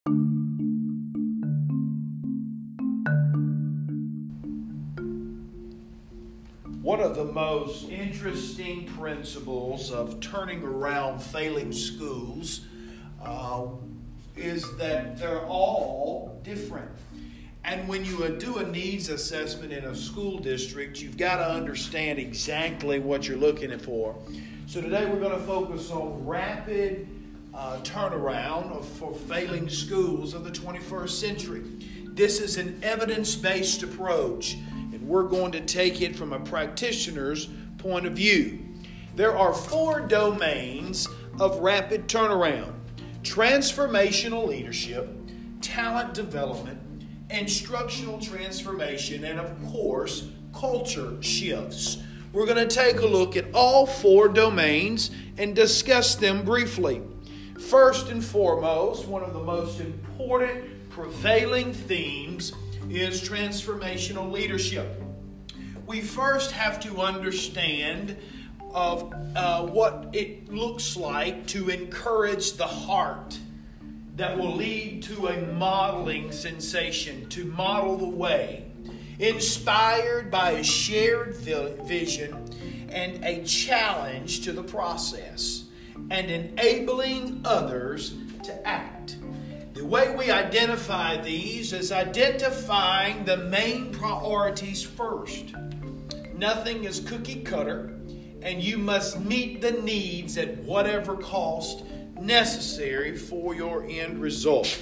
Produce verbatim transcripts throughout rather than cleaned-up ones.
One of the most interesting principles of turning around failing schools uh, is that they're all different. And when you do a needs assessment in a school district, you've got to understand exactly what you're looking for. So today we're going to focus on rapid uh, turnaround of, for failing schools of the twenty-first century. This is an evidence-based approach, and we're going to take it from a practitioner's point of view. There are four domains of rapid turnaround: transformational leadership, talent development, instructional transformation, and of course, culture shifts. We're going to take a look at all four domains and discuss them briefly. First and foremost, one of the most important prevailing themes is transformational leadership. We first have to understand of uh, what it looks like to encourage the heart that will lead to a modeling sensation, to model the way, inspired by a shared vision and a challenge to the process, and enabling others to act. The way we identify these is identifying the main priorities first. Nothing is cookie cutter, and you must meet the needs at whatever cost necessary for your end result.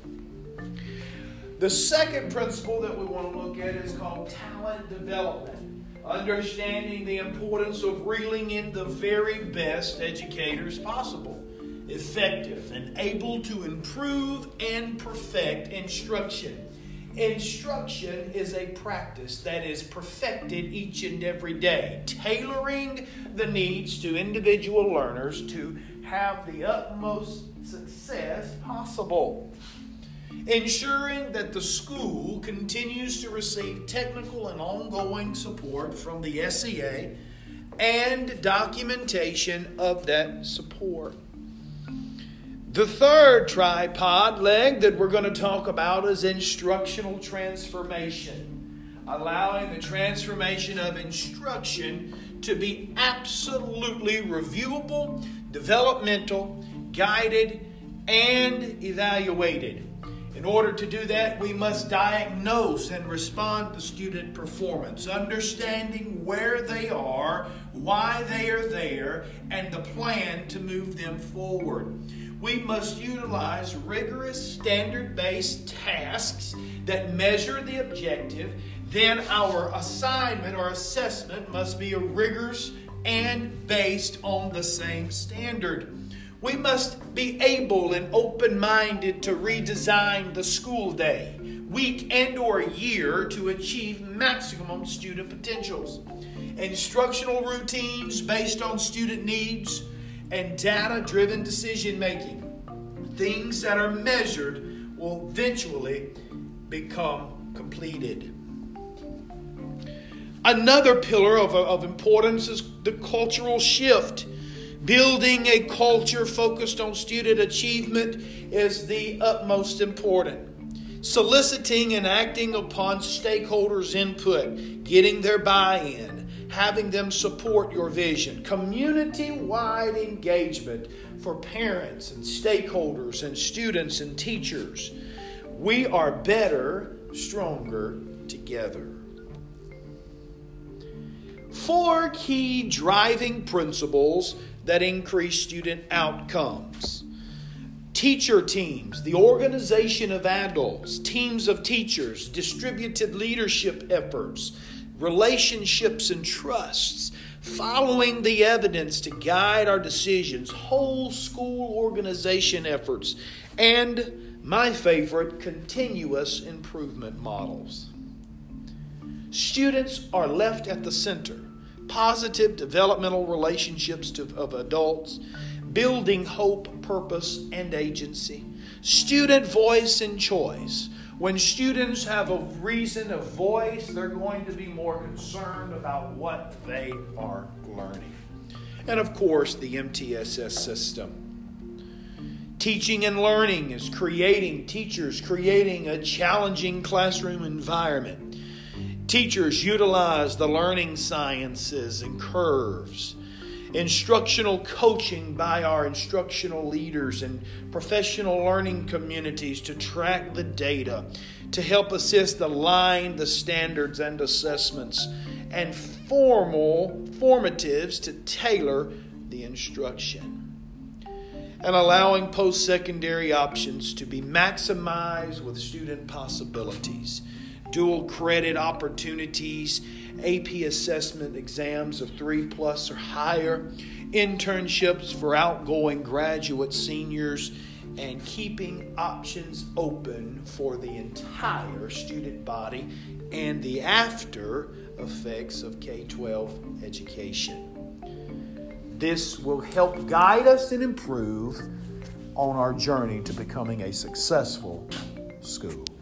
The second principle that we want to look at is called talent development. Understanding the importance of reeling in the very best educators possible, effective and able to improve and perfect instruction. Instruction is a practice that is perfected each and every day, tailoring the needs to individual learners to have the utmost success possible. Ensuring that the school continues to receive technical and ongoing support from the S E A and documentation of that support. The third tripod leg that we're going to talk about is instructional transformation, allowing the transformation of instruction to be absolutely reviewable, developmental, guided, and evaluated. In order to do that, we must diagnose and respond to student performance, understanding where they are, why they are there, and the plan to move them forward. We must utilize rigorous standard-based tasks that measure the objective. Then our assignment or assessment must be rigorous and based on the same standard. We must be able and open-minded to redesign the school day, week, and or year to achieve maximum student potentials. Instructional routines based on student needs and data-driven decision-making. Things that are measured will eventually become completed. Another pillar of, of importance is the cultural shift. Building a culture focused on student achievement is the utmost important. Soliciting and acting upon stakeholders' input, getting their buy-in, having them support your vision. Community-wide engagement for parents and stakeholders and students and teachers. We are better, stronger together. Four key driving principles that increase student outcomes. Teacher teams, the organization of adults, teams of teachers, distributed leadership efforts, relationships and trusts, following the evidence to guide our decisions, whole school organization efforts, and my favorite, continuous improvement models. Students are left at the center. Positive developmental relationships to, of adults, building hope, purpose, and agency. Student voice and choice. When students have a reason, a voice, they're going to be more concerned about what they are learning. And of course, the M T S S system. Teaching and learning is creating teachers, creating a challenging classroom environment. Teachers utilize the learning sciences and curves. Instructional coaching by our instructional leaders and professional learning communities to track the data, to help assist align the standards and assessments, and formal formatives to tailor the instruction. And allowing post-secondary options to be maximized with student possibilities, dual credit opportunities, A P assessment exams of three plus or higher, internships for outgoing graduate seniors, and keeping options open for the entire student body and the after effects of K twelve education. This will help guide us and improve on our journey to becoming a successful school.